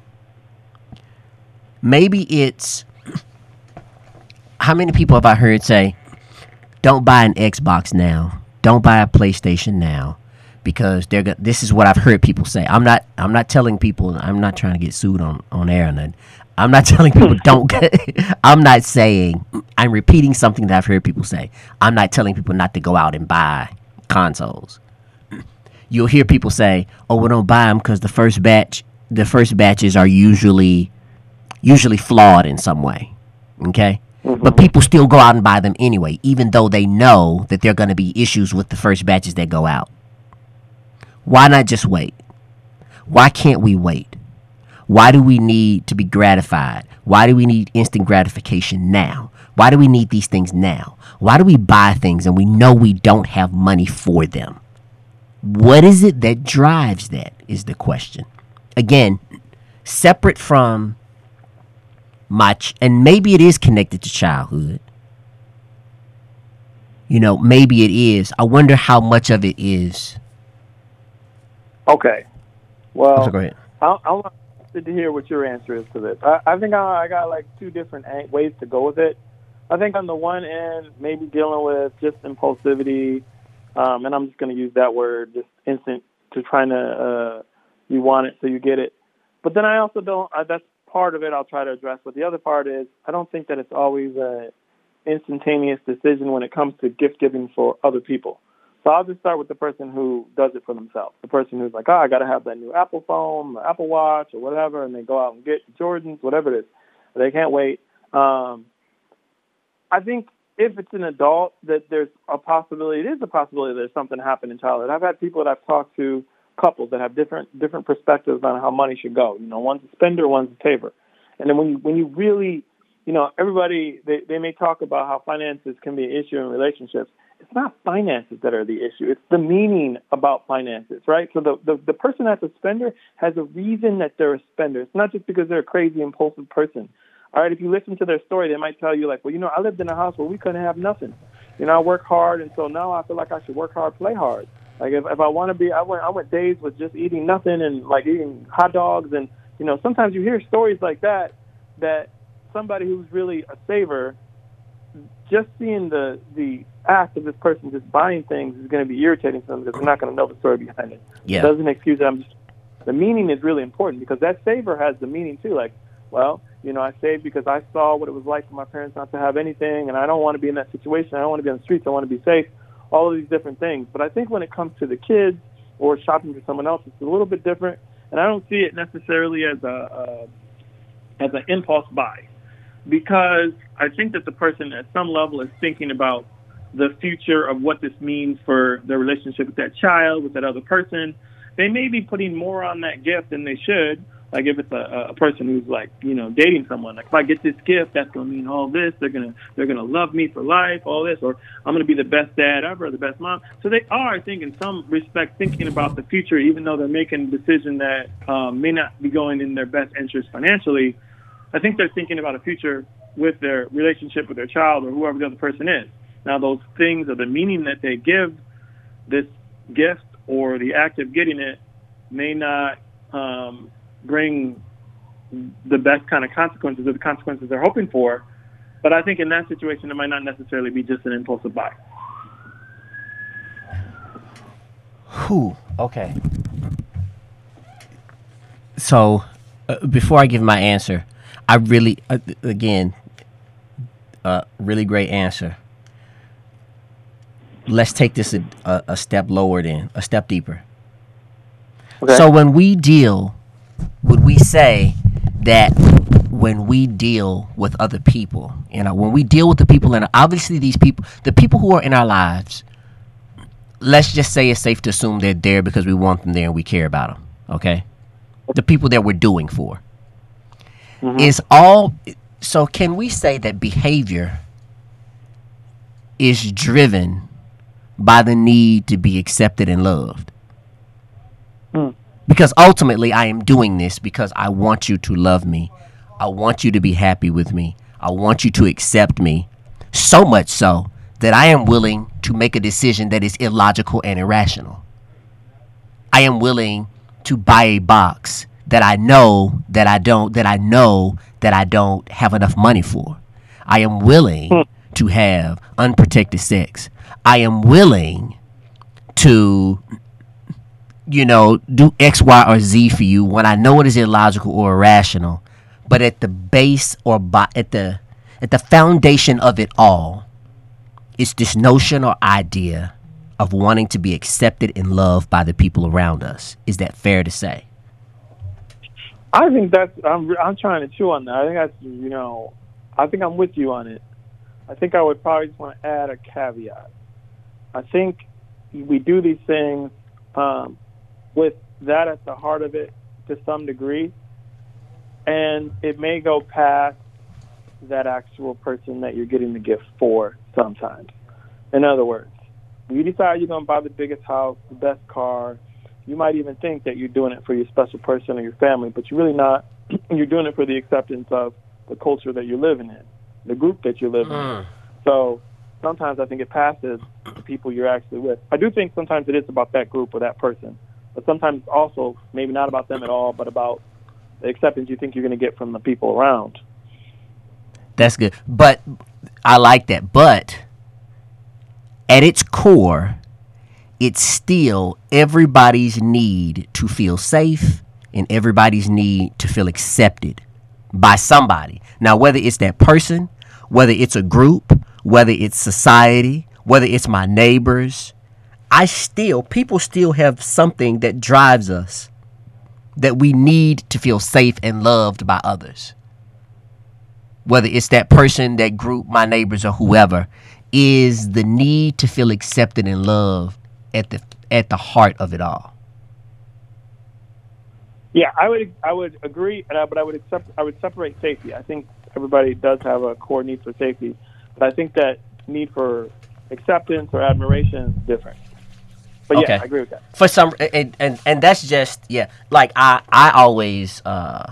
Maybe it's, how many people have I heard say, don't buy an Xbox now, don't buy a PlayStation now, because they're go- this is what I've heard people say. I'm not I'm not telling people, I'm not trying to get sued on, on air or nothing. I'm not telling people don't I'm not saying, I'm repeating something that I've heard people say. I'm not telling people not to go out and buy consoles. You'll hear people say, oh, we don't buy them because the first batch, the first batches are usually, usually flawed in some way. Okay? Mm-hmm. But people still go out and buy them anyway, even though they know that there are going to be issues with the first batches that go out. Why not just wait? Why can't we wait? Why do we need to be gratified? Why do we need instant gratification now? Why do we need these things now? Why do we buy things and we know we don't have money for them? What is it that drives that is the question. Again, separate from my, ch- and maybe it is connected to childhood. You know, maybe it is. I wonder how much of it is. Okay. Well, so go ahead. I, I'm interested to hear what your answer is to this. I, I think I, I got like two different ways to go with it. I think on the one end, maybe dealing with just impulsivity, um, and I'm just going to use that word, just instant to trying to uh, you want it so you get it. But then I also don't. I, that's part of it. I'll try to address. But the other part is I don't think that it's always a instantaneous decision when it comes to gift giving for other people. So I'll just start with the person who does it for themselves. The person who's like, oh, I got to have that new Apple phone, or Apple Watch, or whatever, and they go out and get Jordans, whatever it is. They can't wait. Um, I think if it's an adult, that there's a possibility, it is a possibility that there's something happened in childhood. I've had people that I've talked to, couples that have different different perspectives on how money should go. You know, one's a spender, one's a saver. And then when you when you really, you know, everybody, they, they may talk about how finances can be an issue in relationships. It's not finances that are the issue. It's the meaning about finances, right? So the, the, the person that's a spender has a reason that they're a spender. It's not just because they're a crazy, impulsive person. All right, if you listen to their story, they might tell you, like, well, you know, I lived in a house where we couldn't have nothing. You know, I work hard, and so now I feel like I should work hard, play hard. Like, if, if I want to be, I went, I went days with just eating nothing and, like, eating hot dogs. And, you know, sometimes you hear stories like that, that somebody who's really a saver, just seeing the, the act of this person just buying things is going to be irritating to them because they're not going to know the story behind it. Yeah. It doesn't excuse it. I'm just, the meaning is really important because that saver has the meaning, too. Like, well, you know, I saved because I saw what it was like for my parents not to have anything, and I don't want to be in that situation. I don't want to be on the streets. I want to be safe, all of these different things. But I think when it comes to the kids or shopping for someone else, it's a little bit different, and I don't see it necessarily as a, a as an impulse buy because I think that the person at some level is thinking about the future of what this means for their relationship with that child, with that other person. They may be putting more on that gift than they should. Like if it's a, a person who's like, you know, dating someone, like if I get this gift, that's going to mean all this. They're going to they're going to love me for life, all this, or I'm going to be the best dad ever, the best mom. So they are, I think, in some respect, thinking about the future, even though they're making a decision that um, may not be going in their best interest financially. I think they're thinking about a future with their relationship with their child or whoever the other person is. Now, those things or the meaning that they give this gift or the act of getting it may not um, bring the best kind of consequences or the consequences they're hoping for. But I think in that situation, it might not necessarily be just an impulsive buy. Whew. Okay. So, uh, before I give my answer, I really, uh, again, uh, really great answer. Let's take this a, a, a step lower then, a step deeper. Okay. So when we deal, would we say that when we deal with other people, you know, when we deal with the people, and obviously these people, the people who are in our lives, let's just say it's safe to assume they're there because we want them there and we care about them, okay? The people that we're doing for. Mm-hmm. Is all, so can we say that behavior is driven by the need to be accepted and loved? Mm. Because ultimately I am doing this because I want you to love me. I want you to be happy with me. I want you to accept me. So much so that I am willing to make a decision that is illogical and irrational. I am willing to buy a box that I know that I don't, that I know that I don't have enough money for. I am willing mm. to have unprotected sex. I am willing to, you know, do X, Y, or Z for you when I know it is illogical or irrational. But at the base or by, at the at the foundation of it all, it's this notion or idea of wanting to be accepted and loved by the people around us. Is that fair to say? I think that's, I'm, I'm trying to chew on that. I think that's, you know, I think I'm with you on it. I think I would probably just want to add a caveat. I think we do these things um, with that at the heart of it to some degree, and it may go past that actual person that you're getting the gift for sometimes. In other words, you decide you're going to buy the biggest house, the best car. You might even think that you're doing it for your special person or your family, but you're really not. You're doing it for the acceptance of the culture that you're living in, the group that you're living mm. in. So sometimes I think it passes the people you're actually with. I do think sometimes it is about that group or that person, but sometimes it's also maybe not about them at all, but about the acceptance you think you're going to get from the people around. That's good. But I like that. But at its core, it's still everybody's need to feel safe and everybody's need to feel accepted by somebody. Now, whether it's that person, whether it's a group, whether it's society, whether it's my neighbors, I still, people still have something that drives us, that we need to feel safe and loved by others. Whether it's that person, that group, my neighbors, or whoever, is the need to feel accepted and loved at the at the heart of it all. Yeah, I would I would agree, and I, but I would accept I would separate safety. I think everybody does have a core need for safety, but I think that need for acceptance or admiration is different. But Okay. yeah, I agree with that. For some, and and, and that's just, yeah, like I I always uh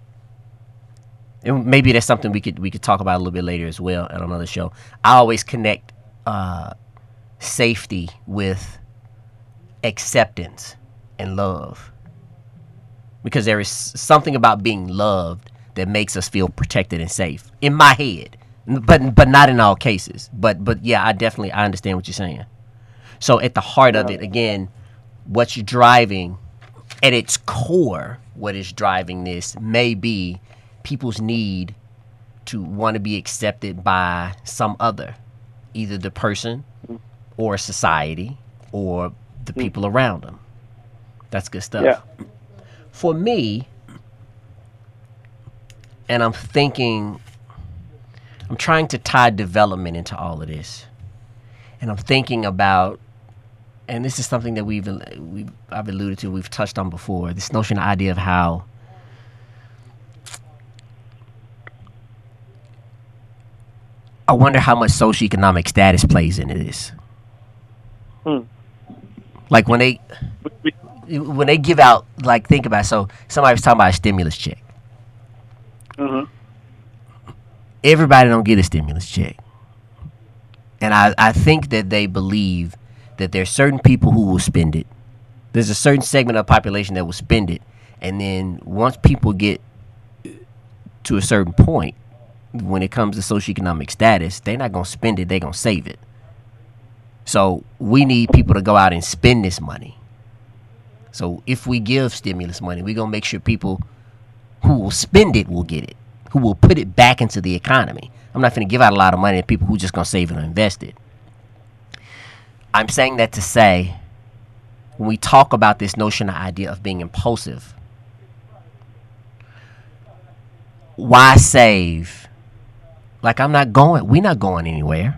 and maybe that's something we could we could talk about a little bit later as well at another show. I always connect uh safety with acceptance and love, because there is something about being loved that makes us feel protected and safe in my head, but but not in all cases. But but yeah, I definitely I understand what you're saying. So at the heart of it, again, what's driving, at its core, what is driving this may be people's need to want to be accepted by some other, either the person or society or the people around them. That's good stuff. Yeah. For me, and I'm thinking, I'm trying to tie development into all of this. And I'm thinking about, and this is something that we've, we've I've alluded to, we've touched on before, this notion, the idea of how I wonder how much socioeconomic status plays into this. Hmm. Like when they when they give out, like, think about it. So somebody was talking about a stimulus check. Mm-hmm. Everybody don't get a stimulus check. And I, I think that they believe that there's certain people who will spend it. There's a certain segment of the population that will spend it. And then once people get to a certain point, when it comes to socioeconomic status, they're not going to spend it, they're going to save it. So we need people to go out and spend this money. So if we give stimulus money, we're going to make sure people who will spend it will get it, who will put it back into the economy. I'm not going to give out a lot of money to people who just going to save it or invest it. I'm saying that to say, when we talk about this notion, the idea of being impulsive, why save? Like, I'm not going, we're not going anywhere.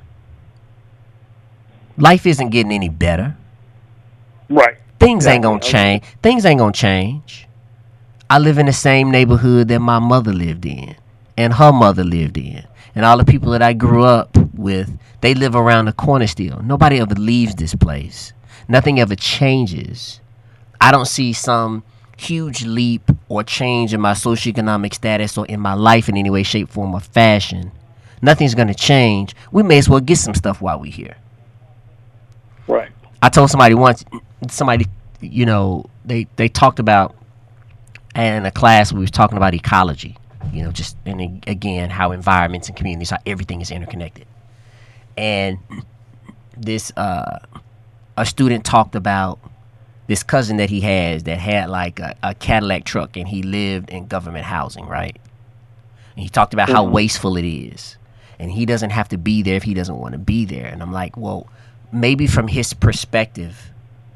Life isn't getting any better. Right. Things ain't Exactly. gonna change. Things ain't gonna change. I live in the same neighborhood that my mother lived in, and her mother lived in, and all the people that I grew up with, they live around the corner still. Nobody ever leaves this place. Nothing ever changes. I don't see some huge leap or change in my socioeconomic status or in my life in any way, shape, form, or fashion. Nothing's gonna change. We may as well get some stuff while we're here. Right. I told somebody once, somebody, you know, they, they talked about, in a class we was talking about ecology, you know, just, and a- again, how environments and communities, how everything is interconnected. And this, uh, a student talked about this cousin that he has that had like a, a Cadillac truck, and he lived in government housing, right? And he talked about how Mhm. wasteful it is. And he doesn't have to be there if he doesn't want to be there. And I'm like, well, maybe from his perspective,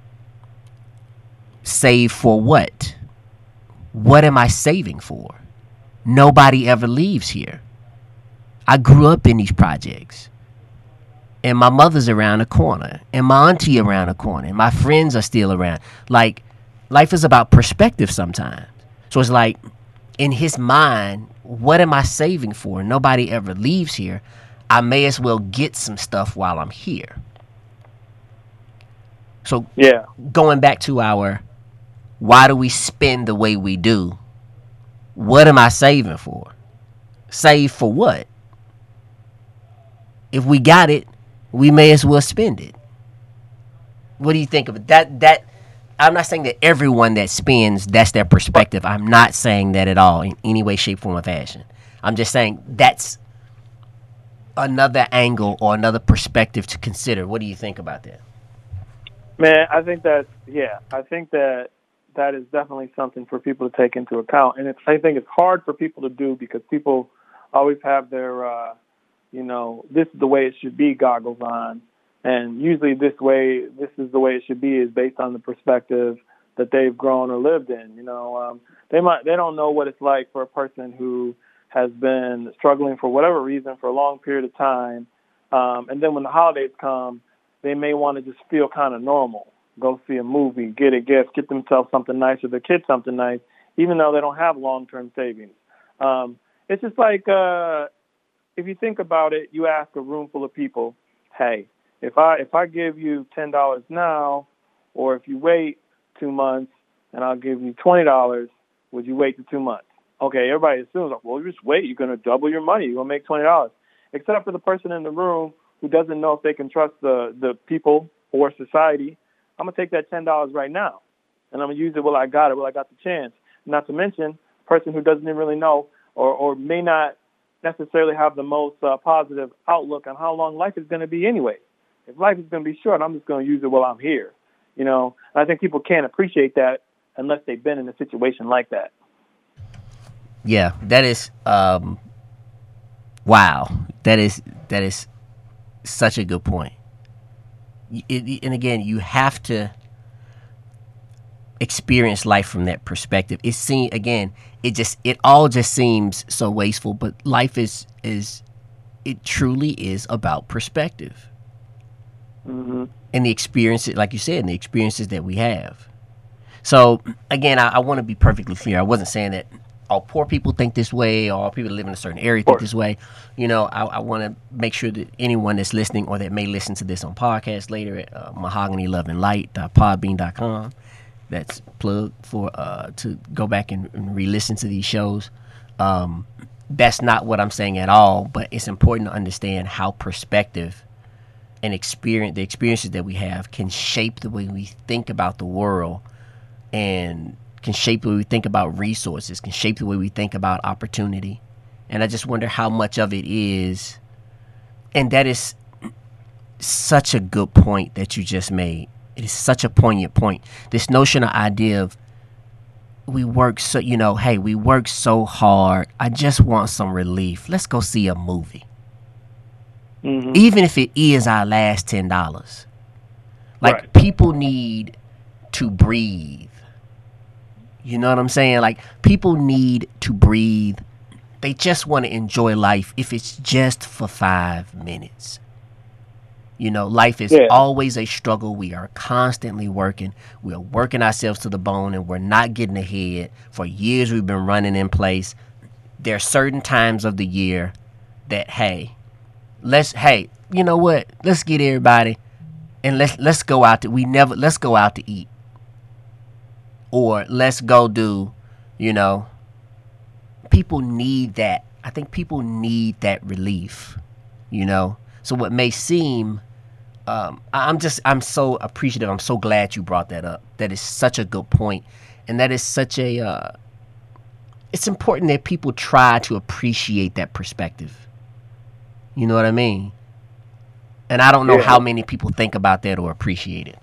save for what? What am I saving for? Nobody ever leaves here. I grew up in these projects. And my mother's around the corner. And my auntie around the corner. And my friends are still around. Like, life is about perspective sometimes. So it's like, in his mind, what am I saving for? Nobody ever leaves here. I may as well get some stuff while I'm here. So Yeah. going back to our, why do we spend the way we do? What am I saving for? Save for what? If we got it, we may as well spend it. What do you think of it? That that I'm not saying that everyone that spends, that's their perspective. I'm not saying that at all in any way, shape, form, or fashion. I'm just saying that's another angle or another perspective to consider. What do you think about that? Man, I think that yeah, I think that that is definitely something for people to take into account, and it's I think it's hard for people to do because people always have their uh, you know, this is the way it should be goggles on, and usually this way, this is the way it should be is based on the perspective that they've grown or lived in. You know, um, they might they don't know what it's like for a person who has been struggling for whatever reason for a long period of time, um, and then when the holidays come, they may want to just feel kind of normal. Go see a movie, get a gift, get themselves something nice or their kids something nice, even though they don't have long-term savings. Um, it's just like uh, if you think about it, you ask a room full of people, hey, if I if I give you ten dollars now, or if you wait two months and I'll give you twenty dollars, would you wait the two months? Okay, everybody assumes, like, well, you just wait. You're going to double your money. You're going to make twenty dollars. Except for the person in the room who doesn't know if they can trust the, the people or society. I'm going to take that ten dollars right now, and I'm going to use it while I got it, while I got the chance. Not to mention, a person who doesn't even really know or, or may not necessarily have the most uh, positive outlook on how long life is going to be anyway. If life is going to be short, I'm just going to use it while I'm here. You know, and I think people can't appreciate that unless they've been in a situation like that. Yeah, that is, um, wow. That is, that is such a good point. It, and again, you have to experience life from that perspective. It seems, again, it just, it all just seems so wasteful, but life is, is, it truly is about perspective. Mm-hmm. And the experiences, like you said, and the experiences that we have. So, again, I, I want to be perfectly clear. I wasn't saying that all poor people think this way, or all people that live in a certain area think this way. You know, I, I want to make sure that anyone that's listening or that may listen to this on podcast later at uh, mahogany love and light dot podbean dot com, that's plug for uh, to go back and, and re-listen to these shows. Um, that's not what I'm saying at all, but it's important to understand how perspective and experience, the experiences that we have, can shape the way we think about the world, and can shape the way we think about resources, can shape the way we think about opportunity. And I just wonder how much of it is, and that is such a good point that you just made. It is such a poignant point. This notion or idea of we work so, you know, hey, we work so hard. I just want some relief. Let's go see a movie. Mm-hmm. Even if it is our last ten dollars. Like, right. People need to breathe. You know what I'm saying? Like, people need to breathe. They just want to enjoy life if it's just for five minutes. You know, life is yeah. always a struggle. We are constantly working. We are working ourselves to the bone, and we're not getting ahead. For years, we've been running in place. There are certain times of the year that, hey, let's, hey, you know what? Let's get everybody and let's let's go out to, we never, let's go out to eat. Or let's go do, you know, people need that. I think people need that relief, you know. So what may seem, um, I'm just, I'm so appreciative. I'm so glad you brought that up. That is such a good point. And that is such a, uh, it's important that people try to appreciate that perspective. You know what I mean? And I don't know yeah. how many people think about that or appreciate it.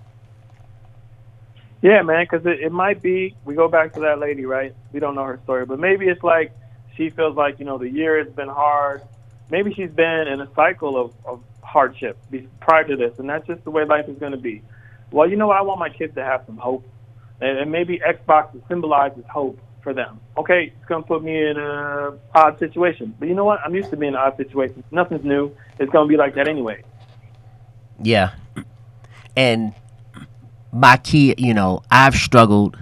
Yeah, man, because it, it might be, we go back to that lady, right? We don't know her story, but maybe it's like she feels like, you know, the year has been hard. Maybe she's been in a cycle of, of hardship prior to this, and that's just the way life is going to be. Well, you know what? I want my kids to have some hope, and, and maybe Xbox symbolizes hope for them. Okay, it's going to put me in an odd situation, but you know what? I'm used to being in an odd situation. Nothing's new. It's going to be like that anyway. Yeah, and my kid, you know, I've struggled,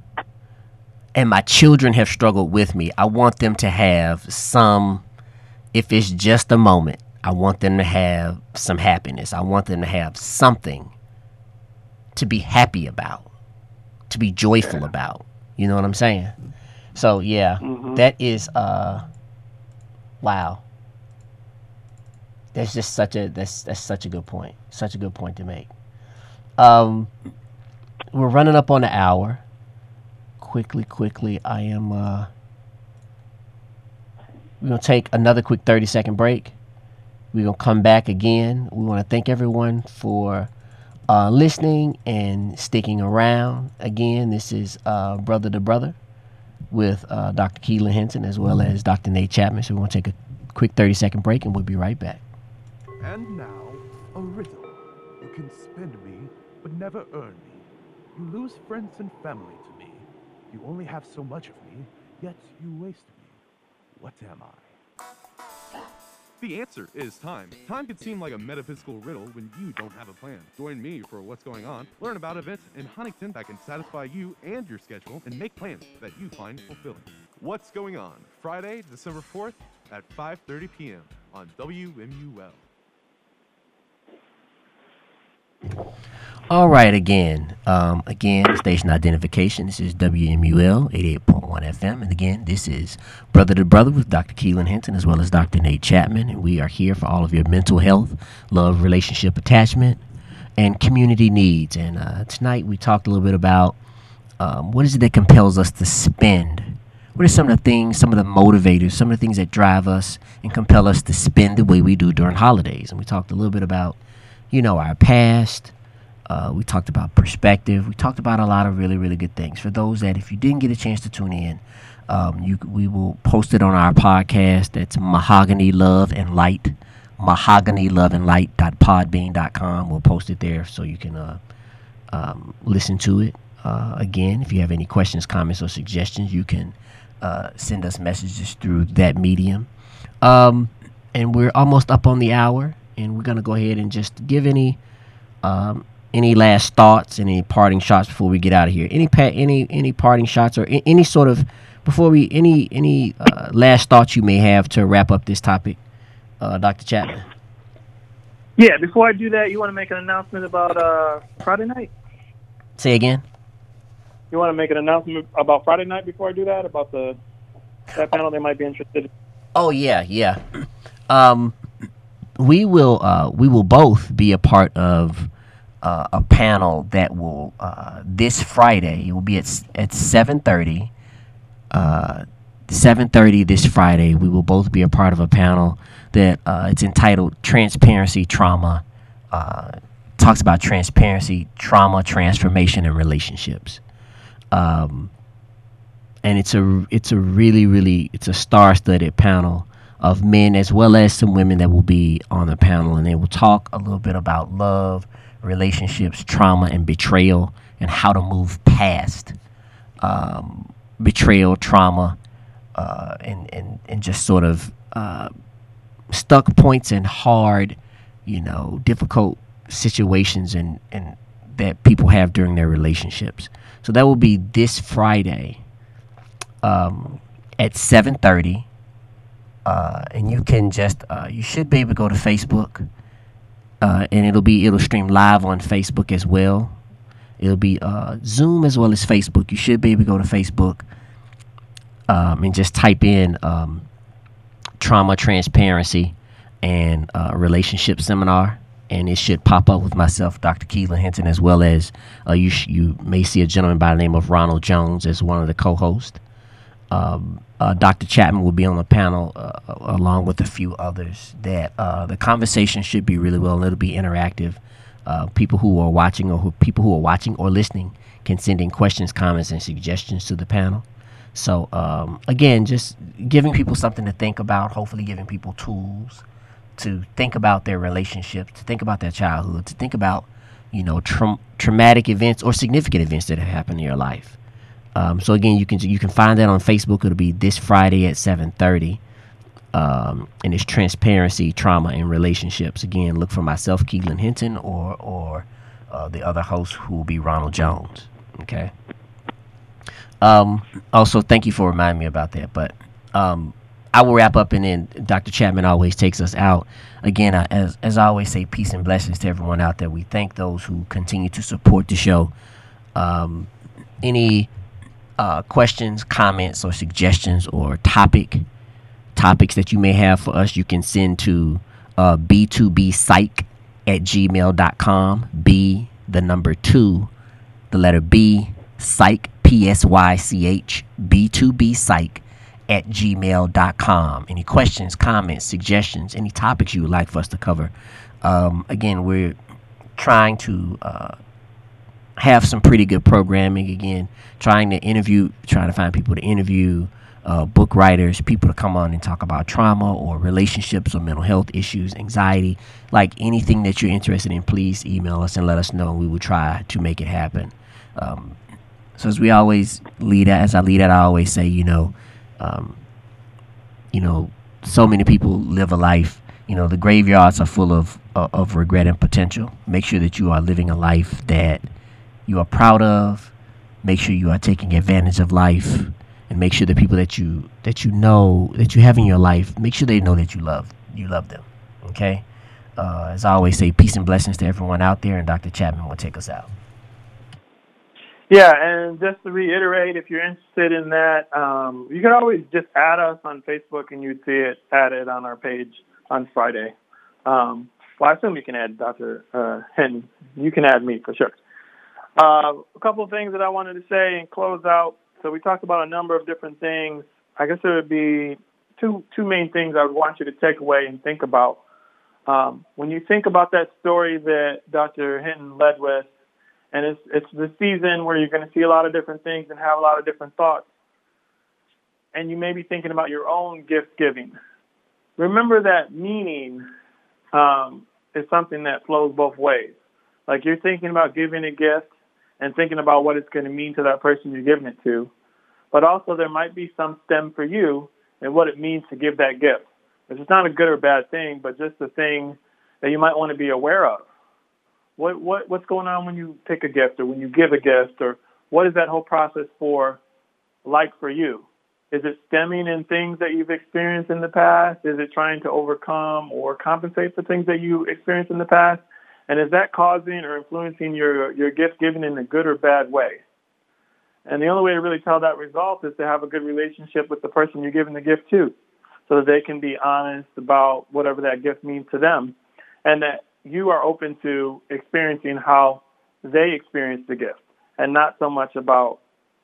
and my children have struggled with me. I want them to have some, if it's just a moment, I want them to have some happiness. I want them to have something to be happy about, to be joyful about. You know what I'm saying? So, yeah, mm-hmm. that is, uh, wow. That's just such a, that's, that's such a good point. Such a good point to make. Um, we're running up on the hour. Quickly, quickly, I am, uh, we're going to take another quick thirty second break. We're going to come back again. We want to thank everyone for uh, listening and sticking around. Again, this is uh, Brother to Brother with uh, Doctor Keelan Hinton as well as Doctor Nate Chapman. So we're going to take a quick thirty second break and we'll be right back. And now, a riddle. You can spend me, but never earn me. You lose friends and family to me. You only have so much of me, yet you waste me. What am I? The answer is time. Time can seem like a metaphysical riddle when you don't have a plan. Join me for What's Going On. Learn about events in Huntington that can satisfy you and your schedule and make plans that you find fulfilling. What's Going On? Friday, December fourth at five thirty p.m. on W M U L. All right, again, um, again, station identification. This is W M U L eighty-eight point one F M. And again, this is Brother to Brother with Doctor Keelan Hinton as well as Doctor Nate Chapman. And we are here for all of your mental health, love, relationship, attachment, and community needs. And uh, tonight we talked a little bit about um, what is it that compels us to spend? What are some of the things, some of the motivators, some of the things that drive us and compel us to spend the way we do during holidays? And we talked a little bit about, you know, our past. Uh, we talked about perspective. We talked about a lot of really, really good things. For those that, if you didn't get a chance to tune in, um, you we will post it on our podcast. That's Mahogany Love and Light, mahogany love and light dot podbean dot com. We'll post it there so you can uh, um, listen to it. Uh, again, if you have any questions, comments, or suggestions, you can uh, send us messages through that medium. Um, and we're almost up on the hour, and we're going to go ahead and just give any... Um, Any last thoughts, any parting shots before we get out of here? Any pa- any any parting shots or I- any sort of before we any any uh, last thoughts you may have to wrap up this topic, uh, Doctor Chapman? Yeah, before I do that, you want to make an announcement about uh, Friday night? Say again. You want to make an announcement about Friday night before I do that, about the that panel they might be interested in? Oh yeah, yeah. Um, we will uh, we will both be a part of. Uh, a panel that will uh, this Friday. It will be at at seven thirty. Uh, seven thirty this Friday. We will both be a part of a panel that uh, it's entitled "Transparency Trauma." Uh, talks about transparency, trauma, transformation, and relationships. Um, and it's a it's a really really it's a star-studded panel of men as well as some women that will be on the panel, and they will talk a little bit about love, relationships, trauma, and betrayal, and how to move past um, betrayal, trauma, uh, and, and, and just sort of uh, stuck points in hard, you know, difficult situations and, and that people have during their relationships. So that will be this Friday um, at seven thirty. Uh, and you can just, uh, you should be able to go to Facebook. Uh, and it'll be it'll stream live on Facebook as well. It'll be uh, Zoom as well as Facebook. You should be able to go to Facebook um, and just type in um, trauma, transparency, and uh, relationship seminar, and it should pop up with myself, Doctor Keelan Hinton, as well as uh, you sh- you may see a gentleman by the name of Ronald Jones as one of the co-hosts. Um, uh, Doctor Chapman will be on the panel uh, along with a few others. That uh, the conversation should be really well, and it'll be interactive. Uh, people who are watching or who, people who are watching or listening can send in questions, comments, and suggestions to the panel. So um, again, just giving people something to think about. Hopefully, giving people tools to think about their relationships, to think about their childhood, to think about you know tra- traumatic events or significant events that have happened in your life. Um, so again, you can you can find that on Facebook. It'll be this Friday at seven thirty, um, and it's transparency, trauma, and relationships. Again, look for myself, Keelan Hinton, or or uh, the other host who will be Ronald Jones. Okay. Um, also, thank you for reminding me about that. But um, I will wrap up, and then Doctor Chapman always takes us out. Again, I, as as I always say, peace and blessings to everyone out there. We thank those who continue to support the show. Um, any Uh, questions, comments, or suggestions, or topic topics that you may have for us, you can send to uh, b two b psych at gmail dot com. B, the number two, the letter B, psych, P S Y C H, b two b psych at gmail dot com. Any questions, comments, suggestions, any topics you would like for us to cover. Um, again, we're trying to uh, have some pretty good programming again, trying to interview, trying to find people to interview, uh, book writers, people to come on and talk about trauma or relationships or mental health issues, anxiety, like anything that you're interested in, please email us and let us know. We will try to make it happen. Um, so as we always lead at, as I lead at, I always say, you know, um, you know, so many people live a life, you know, the graveyards are full of, uh, of regret and potential. Make sure that you are living a life that you are proud of. Make sure you are taking advantage of life, and make sure the people that you that you know that you have in your life, make sure they know that you love you love them. Okay. Uh, as I always say, peace and blessings to everyone out there, and Doctor Chapman will take us out. Yeah, and just to reiterate, if you're interested in that, um, you can always just add us on Facebook, and you'd see it added on our page on Friday. Um, well, I assume you can add Doctor Uh, Hinton. You can add me for sure. Uh, a couple of things that I wanted to say and close out. So we talked about a number of different things. I guess there would be two two main things I would want you to take away and think about. Um, when you think about that story that Doctor Hinton led with, and it's it's the season where you're going to see a lot of different things and have a lot of different thoughts, and you may be thinking about your own gift giving. Remember that meaning um, is something that flows both ways. Like you're thinking about giving a gift and thinking about what it's going to mean to that person you're giving it to, but also there might be some stem for you and what it means to give that gift. Which is not a good or bad thing, but just a thing that you might want to be aware of. What what what's going on when you pick a gift or when you give a gift, or what is that whole process for like for you? Is it stemming in things that you've experienced in the past? Is it trying to overcome or compensate for things that you experienced in the past? And is that causing or influencing your, your gift giving in a good or bad way? And the only way to really tell that result is to have a good relationship with the person you're giving the gift to, so that they can be honest about whatever that gift means to them, and that you are open to experiencing how they experience the gift, and not so much about,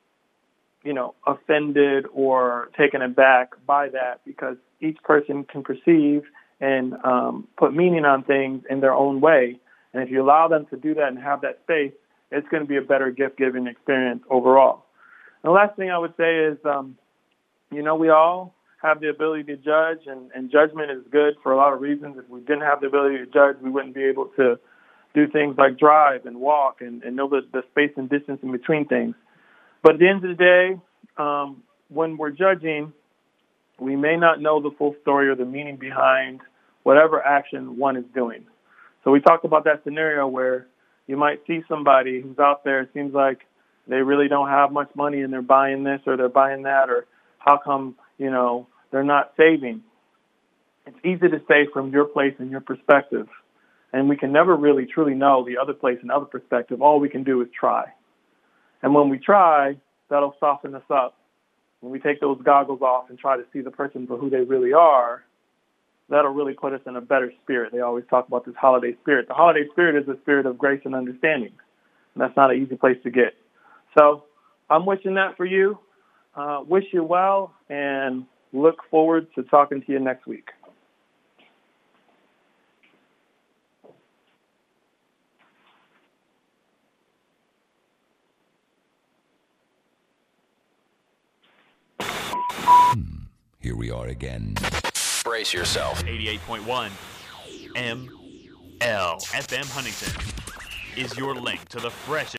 you know, offended or taken aback by that, because each person can perceive and um, put meaning on things in their own way. And if you allow them to do that and have that space, it's going to be a better gift-giving experience overall. And the last thing I would say is, um, you know, we all have the ability to judge, and, and judgment is good for a lot of reasons. If we didn't have the ability to judge, we wouldn't be able to do things like drive and walk and, and know the, the space and distance in between things. But at the end of the day, um, when we're judging, we may not know the full story or the meaning behind whatever action one is doing. So we talked about that scenario where you might see somebody who's out there, it seems like they really don't have much money and they're buying this or they're buying that, or how come, you know, they're not saving. It's easy to say from your place and your perspective, and we can never really truly know the other place and other perspective. All we can do is try. And when we try, that'll soften us up. When we take those goggles off and try to see the person for who they really are, that'll really put us in a better spirit. They always talk about this holiday spirit. The holiday spirit is a spirit of grace and understanding, and that's not an easy place to get. So I'm wishing that for you. Uh, wish you well, and look forward to talking to you next week. Here we are again. Brace yourself. eighty-eight point one M L F M Huntington is your link to the freshest